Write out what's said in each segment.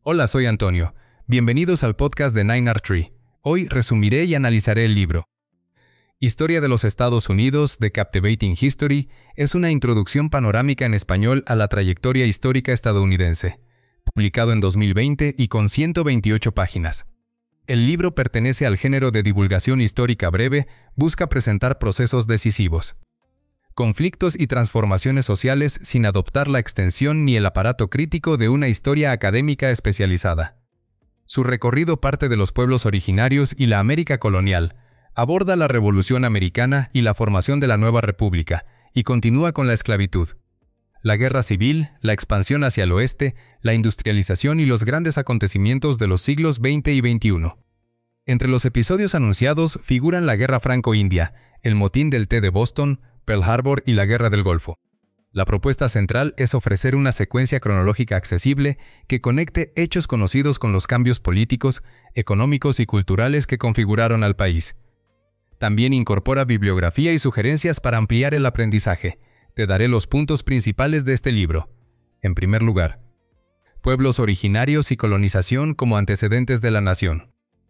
Hola, soy Antonio. Bienvenidos al podcast de 9R3. Hoy resumiré y analizaré el libro. Historia de los Estados Unidos, The Captivating History, es una introducción panorámica en español a la trayectoria histórica estadounidense, publicado en 2020 y con 128 páginas. El libro pertenece al género de divulgación histórica breve, busca presentar procesos decisivos, conflictos y transformaciones sociales sin adoptar la extensión ni el aparato crítico de una historia académica especializada. Su recorrido parte de los pueblos originarios y la América colonial, aborda la Revolución Americana y la formación de la nueva república, y continúa con la esclavitud, la guerra civil, la expansión hacia el oeste, la industrialización y los grandes acontecimientos de los siglos XX y XXI. Entre los episodios anunciados figuran la Guerra Franco-India, el motín del té de Boston, Pearl Harbor y la Guerra del Golfo. La propuesta central es ofrecer una secuencia cronológica accesible que conecte hechos conocidos con los cambios políticos, económicos y culturales que configuraron al país. También incorpora bibliografía y sugerencias para ampliar el aprendizaje. Te daré los puntos principales de este libro. En primer lugar, pueblos originarios y colonización como antecedentes de la nación.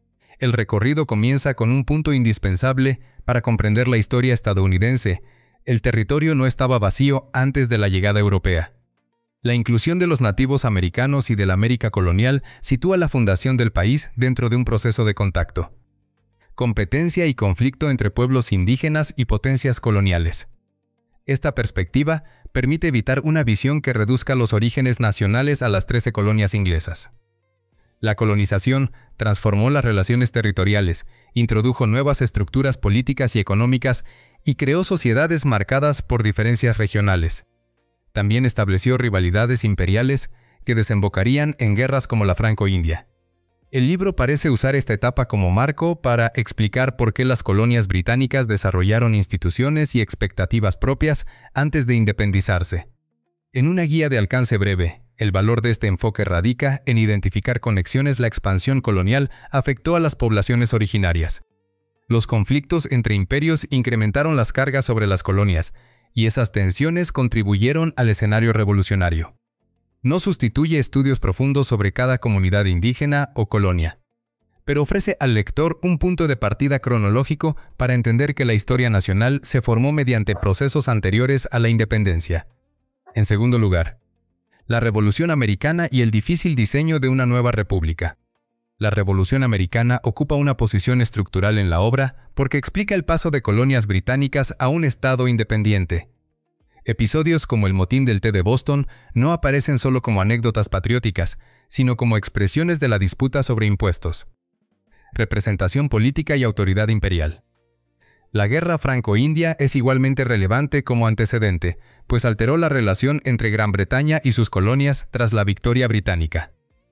El recorrido comienza con un punto indispensable para comprender la historia estadounidense. El territorio no estaba vacío antes de la llegada europea. La inclusión de los nativos americanos y de la América colonial sitúa la fundación del país dentro de un proceso de contacto. Competencia y conflicto entre pueblos indígenas y potencias coloniales. Esta perspectiva permite evitar una visión que reduzca los orígenes nacionales a las 13 colonias inglesas. La colonización transformó las relaciones territoriales, introdujo nuevas estructuras políticas y económicas y creó sociedades marcadas por diferencias regionales. También estableció rivalidades imperiales que desembocarían en guerras como la Franco-India. El libro parece usar esta etapa como marco para explicar por qué las colonias británicas desarrollaron instituciones y expectativas propias antes de independizarse. En una guía de alcance breve, el valor de este enfoque radica en identificar conexiones. La expansión colonial afectó a las poblaciones originarias. Los conflictos entre imperios incrementaron las cargas sobre las colonias, y esas tensiones contribuyeron al escenario revolucionario. No sustituye estudios profundos sobre cada comunidad indígena o colonia, pero ofrece al lector un punto de partida cronológico para entender que la historia nacional se formó mediante procesos anteriores a la independencia. En segundo lugar, la Revolución Americana y el difícil diseño de una nueva república. La Revolución Americana ocupa una posición estructural en la obra porque explica el paso de colonias británicas a un estado independiente. Episodios como el motín del té de Boston no aparecen solo como anécdotas patrióticas, sino como expresiones de la disputa sobre impuestos, representación política y autoridad imperial. La Guerra Franco-India es igualmente relevante como antecedente, pues alteró la relación entre Gran Bretaña y sus colonias tras la victoria británica.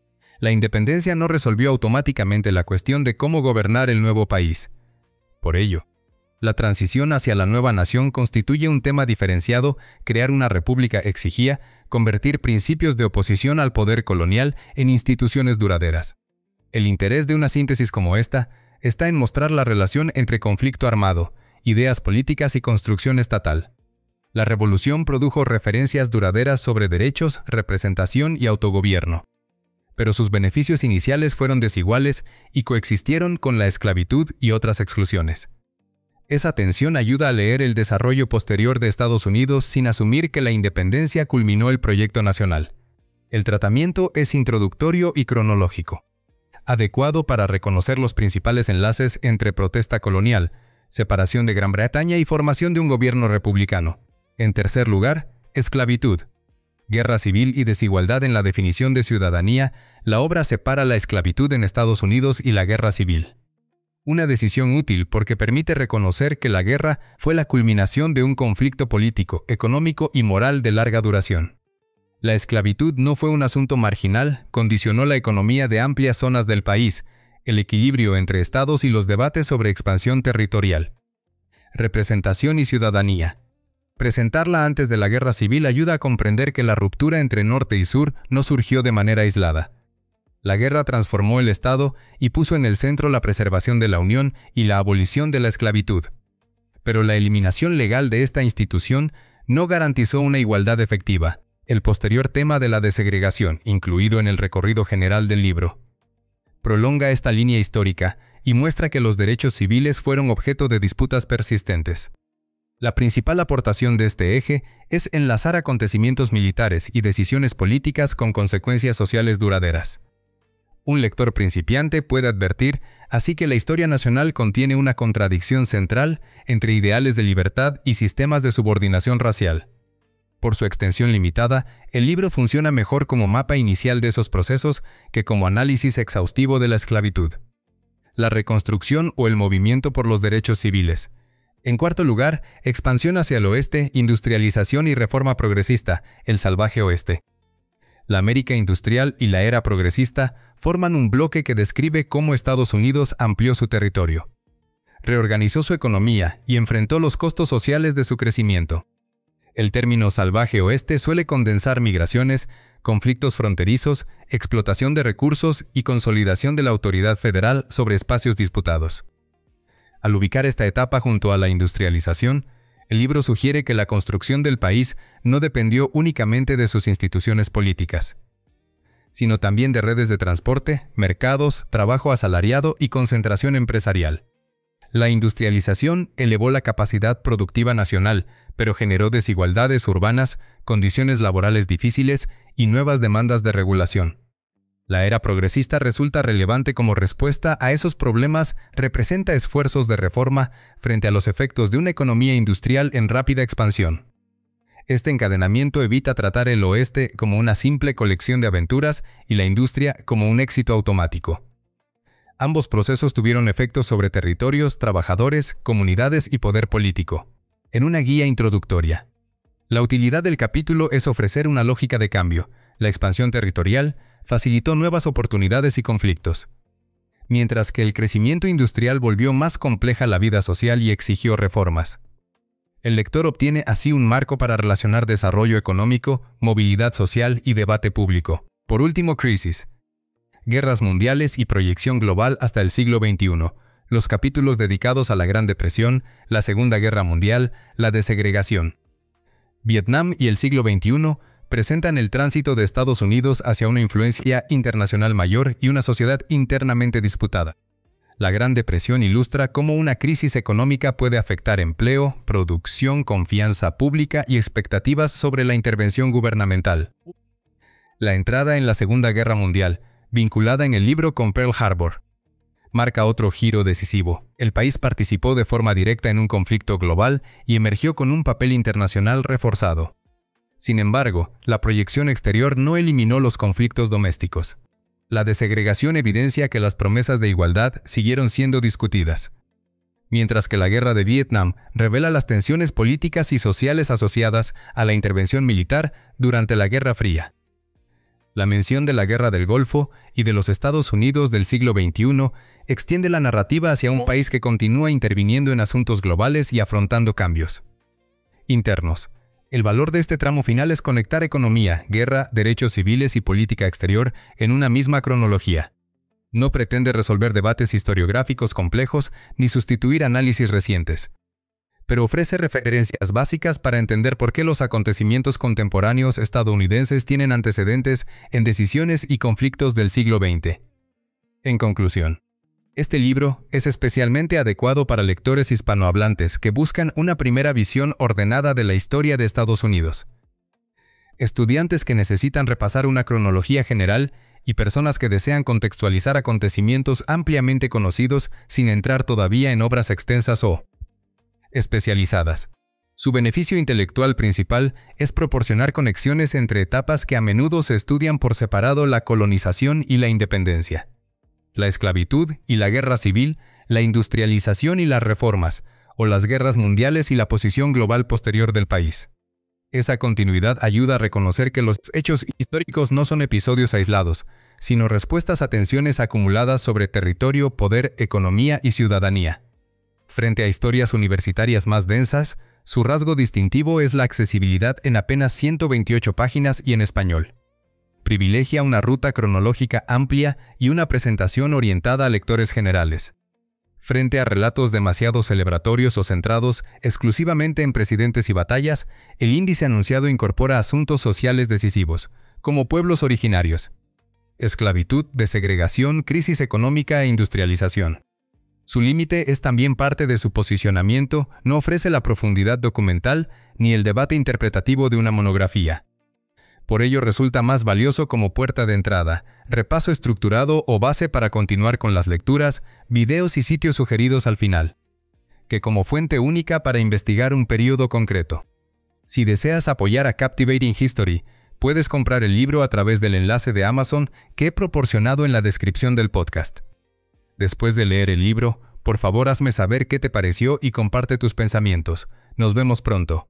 La independencia no resolvió automáticamente la cuestión de cómo gobernar el nuevo país. Por ello, la transición hacia la nueva nación constituye un tema diferenciado. Crear una república exigía convertir principios de oposición al poder colonial en instituciones duraderas. El interés de una síntesis como esta está en mostrar la relación entre conflicto armado, ideas políticas y construcción estatal. La revolución produjo referencias duraderas sobre derechos, representación y autogobierno. Pero sus beneficios iniciales fueron desiguales y coexistieron con la esclavitud y otras exclusiones. Esa tensión ayuda a leer el desarrollo posterior de Estados Unidos sin asumir que la independencia culminó el proyecto nacional. El tratamiento es introductorio y cronológico, adecuado para reconocer los principales enlaces entre protesta colonial, separación de Gran Bretaña y formación de un gobierno republicano. En tercer lugar, esclavitud. Guerra civil y desigualdad en la definición de ciudadanía. La obra separa la esclavitud en Estados Unidos y la guerra civil. Una decisión útil porque permite reconocer que la guerra fue la culminación de un conflicto político, económico y moral de larga duración. La esclavitud no fue un asunto marginal, condicionó la economía de amplias zonas del país, el equilibrio entre estados y los debates sobre expansión territorial. Representación y ciudadanía. Presentarla antes de la guerra civil ayuda a comprender que la ruptura entre norte y sur no surgió de manera aislada. La guerra transformó el Estado y puso en el centro la preservación de la Unión y la abolición de la esclavitud. Pero la eliminación legal de esta institución no garantizó una igualdad efectiva. el posterior tema de la desegregación, incluido en el recorrido general del libro. Prolonga esta línea histórica y muestra que los derechos civiles fueron objeto de disputas persistentes. La principal aportación de este eje es enlazar acontecimientos militares y decisiones políticas con consecuencias sociales duraderas. Un lector principiante puede advertir así que la historia nacional contiene una contradicción central entre ideales de libertad y sistemas de subordinación racial. Por su extensión limitada, el libro funciona mejor como mapa inicial de esos procesos que como análisis exhaustivo de la esclavitud. La reconstrucción o el movimiento por los derechos civiles. En cuarto lugar, expansión hacia el oeste, industrialización y reforma progresista, el salvaje oeste. La América industrial y la era progresista forman un bloque que describe cómo Estados Unidos amplió su territorio, reorganizó su economía y enfrentó los costos sociales de su crecimiento. El término salvaje oeste suele condensar migraciones, conflictos fronterizos, explotación de recursos y consolidación de la autoridad federal sobre espacios disputados. Al ubicar esta etapa junto a la industrialización, el libro sugiere que la construcción del país no dependió únicamente de sus instituciones políticas, sino también de redes de transporte, mercados, trabajo asalariado y concentración empresarial. La industrialización elevó la capacidad productiva nacional, pero generó desigualdades urbanas, condiciones laborales difíciles y nuevas demandas de regulación. La era progresista resulta relevante como respuesta a esos problemas, representa esfuerzos de reforma frente a los efectos de una economía industrial en rápida expansión. Este encadenamiento evita tratar el oeste como una simple colección de aventuras y la industria como un éxito automático. Ambos procesos tuvieron efectos sobre territorios, trabajadores, comunidades y poder político. En una guía introductoria. La utilidad del capítulo es ofrecer una lógica de cambio. La expansión territorial facilitó nuevas oportunidades y conflictos, mientras que el crecimiento industrial volvió más compleja la vida social y exigió reformas. El lector obtiene así un marco para relacionar desarrollo económico, movilidad social y debate público. Por último, crisis, guerras mundiales y proyección global hasta el siglo XXI. Los capítulos dedicados a la Gran Depresión, la Segunda Guerra Mundial, la desegregación, Vietnam y el siglo XXI presentan el tránsito de Estados Unidos hacia una influencia internacional mayor y una sociedad internamente disputada. La Gran Depresión ilustra cómo una crisis económica puede afectar empleo, producción, confianza pública y expectativas sobre la intervención gubernamental. La entrada en la Segunda Guerra Mundial, vinculada en el libro con Pearl Harbor, marca otro giro decisivo. El país participó de forma directa en un conflicto global y emergió con un papel internacional reforzado. Sin embargo, la proyección exterior no eliminó los conflictos domésticos. La desegregación evidencia que las promesas de igualdad siguieron siendo discutidas, mientras que la guerra de Vietnam revela las tensiones políticas y sociales asociadas a la intervención militar durante la Guerra Fría. La mención de la Guerra del Golfo y de los Estados Unidos del siglo XXI extiende la narrativa hacia un país que continúa interviniendo en asuntos globales y afrontando cambios internos. El valor de este tramo final es conectar economía, guerra, derechos civiles y política exterior en una misma cronología. No pretende resolver debates historiográficos complejos ni sustituir análisis recientes, pero ofrece referencias básicas para entender por qué los acontecimientos contemporáneos estadounidenses tienen antecedentes en decisiones y conflictos del siglo XX. En conclusión, este libro es especialmente adecuado para lectores hispanohablantes que buscan una primera visión ordenada de la historia de Estados Unidos, estudiantes que necesitan repasar una cronología general y personas que desean contextualizar acontecimientos ampliamente conocidos sin entrar todavía en obras extensas o especializadas. Su beneficio intelectual principal es proporcionar conexiones entre etapas que a menudo se estudian por separado: la colonización y la independencia, la esclavitud y la guerra civil, la industrialización y las reformas, o las guerras mundiales y la posición global posterior del país. Esa continuidad ayuda a reconocer que los hechos históricos no son episodios aislados, sino respuestas a tensiones acumuladas sobre territorio, poder, economía y ciudadanía. Frente a historias universitarias más densas, su rasgo distintivo es la accesibilidad en apenas 128 páginas y en español. Privilegia una ruta cronológica amplia y una presentación orientada a lectores generales. Frente a relatos demasiado celebratorios o centrados exclusivamente en presidentes y batallas, el índice anunciado incorpora asuntos sociales decisivos, como pueblos originarios, esclavitud, desegregación, crisis económica e industrialización. Su límite es también parte de su posicionamiento, no ofrece la profundidad documental ni el debate interpretativo de una monografía. Por ello resulta más valioso como puerta de entrada, repaso estructurado o base para continuar con las lecturas, videos y sitios sugeridos al final, que como fuente única para investigar un periodo concreto. Si deseas apoyar a Captivating History, puedes comprar el libro a través del enlace de Amazon que he proporcionado en la descripción del podcast. Después de leer el libro, por favor hazme saber qué te pareció y comparte tus pensamientos. Nos vemos pronto.